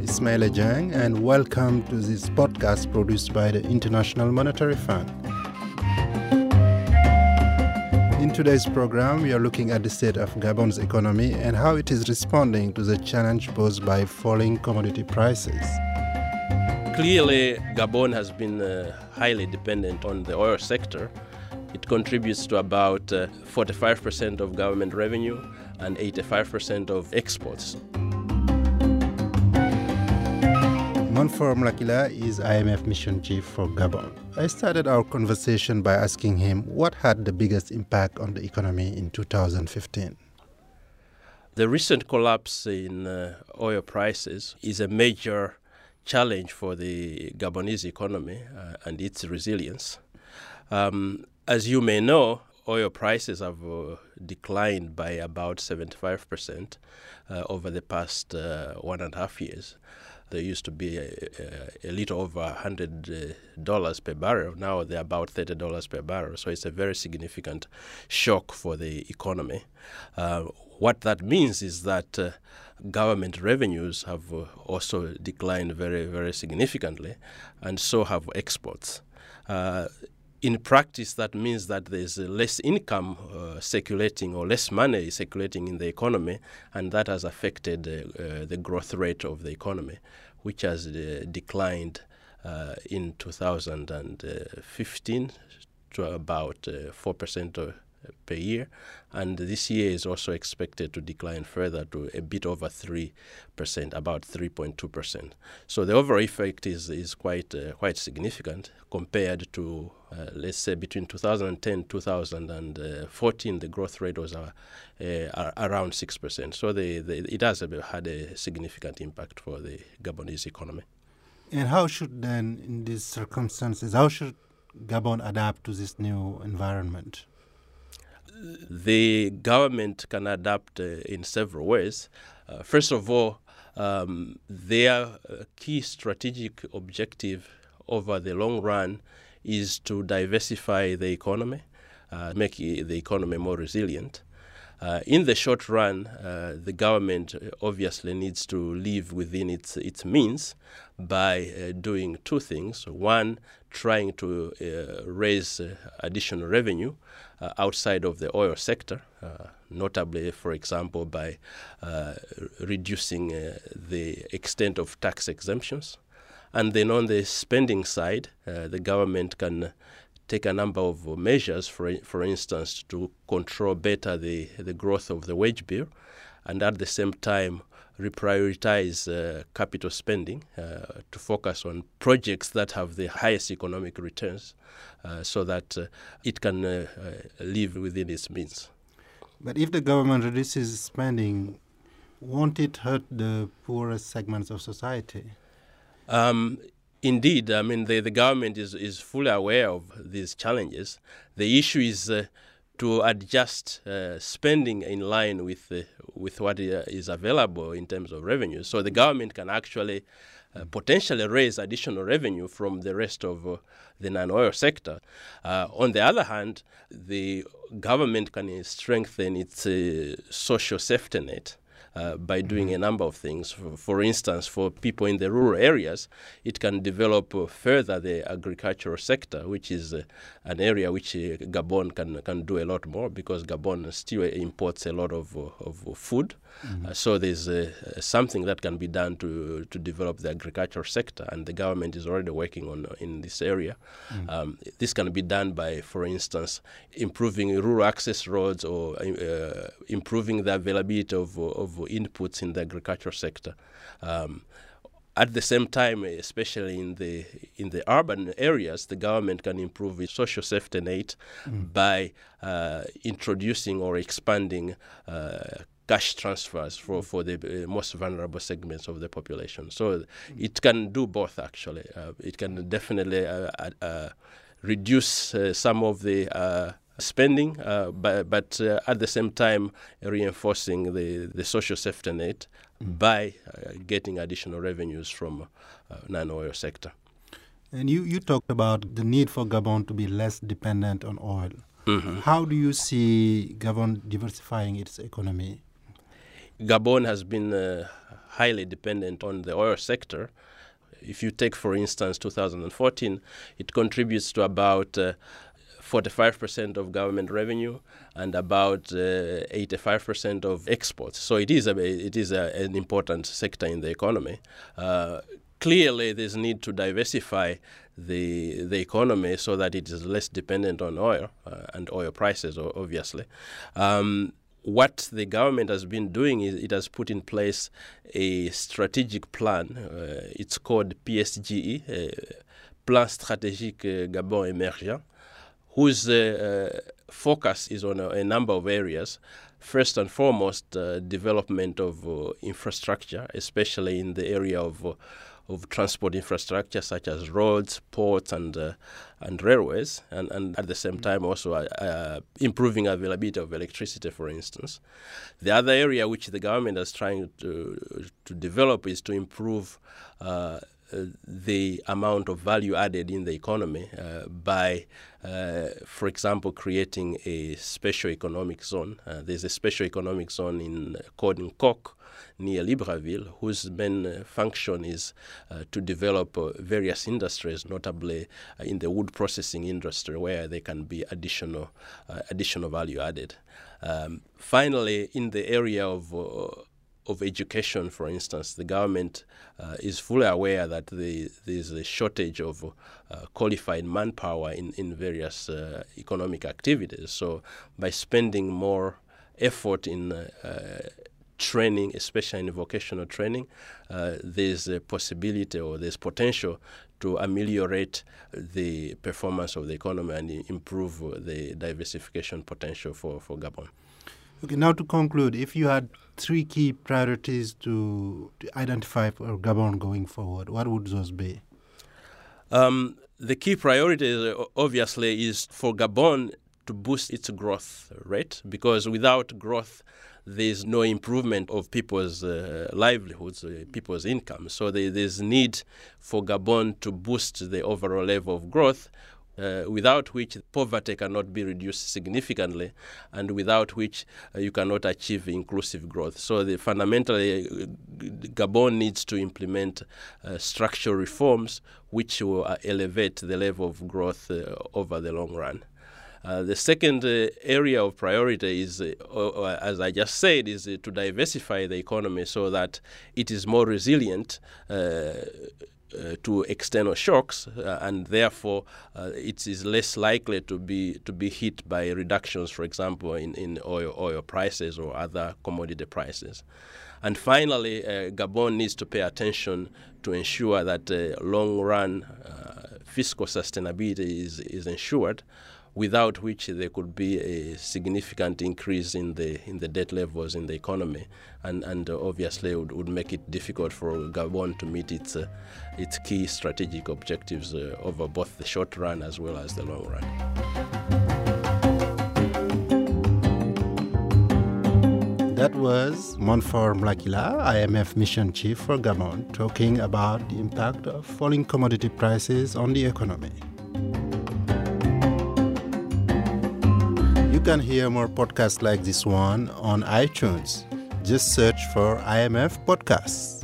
Ismaila Jang, and welcome to this podcast produced by the International Monetary Fund. In today's program, we are looking at the state of Gabon's economy and how it is responding to the challenge posed by falling commodity prices. Clearly, Gabon has been highly dependent on the oil sector. It contributes to about 45% of government revenue and 85% of exports. Monfort Mlakila is IMF mission chief for Gabon. I started our conversation by asking him what had the biggest impact on the economy in 2015. The recent collapse in oil prices is a major challenge for the Gabonese economy and its resilience. As you may know, oil prices have declined by about 75% over the past 1.5 years. There used to be a little over $100 per barrel. Now they're about $30 per barrel. So it's a very significant shock for the economy. What that means is that government revenues have also declined very, very significantly, and so have exports. In practice, that means that there's less income circulating or less money circulating in the economy, and that has affected the growth rate of the economy, which has declined in 2015 to about 4% per year, and this year is also expected to decline further to a bit over 3%, about 3.2%. So the overall effect is quite significant compared to, let's say, between 2010 and 2014, the growth rate was around 6%. So it has had a significant impact for the Gabonese economy. And how should then, in these circumstances, how should Gabon adapt to this new environment? The government can adapt in several ways. First of all, their key strategic objective over the long run is to diversify the economy, make the economy more resilient. In the short run, the government obviously needs to live within its means by doing two things. One, trying to raise additional revenue outside of the oil sector, notably, for example, by reducing the extent of tax exemptions. And then on the spending side, the government can take a number of measures, for instance, to control better the growth of the wage bill, and at the same time reprioritize capital spending to focus on projects that have the highest economic returns so that it can live within its means. But if the government reduces spending, won't it hurt the poorest segments of society? Indeed, I mean, the government is fully aware of these challenges. The issue is to adjust spending in line with what is available in terms of revenue. So the government can actually potentially raise additional revenue from the rest of the non-oil sector. On the other hand, the government can strengthen its social safety net by doing a number of things. For instance, for people in the rural areas, it can develop further the agricultural sector, which is an area which Gabon can do a lot more because Gabon still imports a lot of food. So there's something that can be done to develop the agricultural sector, and the government is already working on in this area. This can be done by, for instance, improving rural access roads or improving the availability of inputs in the agricultural sector. At the same time, especially in the urban areas, the government can improve its social safety net by introducing or expanding cash transfers for the most vulnerable segments of the population. So it can do both, actually. It can definitely reduce some of the spending, but at the same time reinforcing the social safety net by getting additional revenues from non-oil sector. And you talked about the need for Gabon to be less dependent on oil. How do you see Gabon diversifying its economy? Gabon has been highly dependent on the oil sector. If you take, for instance, 2014, it contributes to about 45% of government revenue and about 85% of exports. So it is an important sector in the economy. Clearly, there's need to diversify the economy so that it is less dependent on oil and oil prices, obviously. What the government has been doing is it has put in place a strategic plan. It's called PSGE, Plan Stratégique Gabon Émergent, whose focus is on a number of areas. First and foremost, development of infrastructure, especially in the area of transport infrastructure such as roads, ports, and railways, and at the same time also improving availability of electricity, for instance. The other area which the government is trying to develop is to improve the amount of value added in the economy by, for example, creating a special economic zone. There's a special economic zone called Nkok, near Libreville, whose main function is to develop various industries, notably in the wood processing industry, where there can be additional value added. Finally, in the area of education, for instance, the government is fully aware that there's a shortage of qualified manpower in various economic activities. So by spending more effort in training, especially in vocational training, there's a possibility or there's potential to ameliorate the performance of the economy and improve the diversification potential for Gabon. Okay, now to conclude, if you had three key priorities to identify for Gabon going forward, what would those be? The key priority, obviously, is for Gabon to boost its growth rate, because without growth, there's no improvement of people's livelihoods, people's income. So there's need for Gabon to boost the overall level of growth, without which poverty cannot be reduced significantly, and without which you cannot achieve inclusive growth. So fundamentally, Gabon needs to implement structural reforms which will elevate the level of growth over the long run. The second area of priority is, as I just said, is to diversify the economy so that it is more resilient to external shocks, and therefore it is less likely to be hit by reductions, for example, in oil prices or other commodity prices. And finally, Gabon needs to pay attention to ensure that long-run fiscal sustainability is ensured, without which there could be a significant increase in the debt levels in the economy, and obviously would make it difficult for Gabon to meet its key strategic objectives over both the short run as well as the long run. That was Monfort Mlakila, IMF Mission Chief for Gabon, talking about the impact of falling commodity prices on the economy. You can hear more podcasts like this one on iTunes. Just search for IMF Podcasts.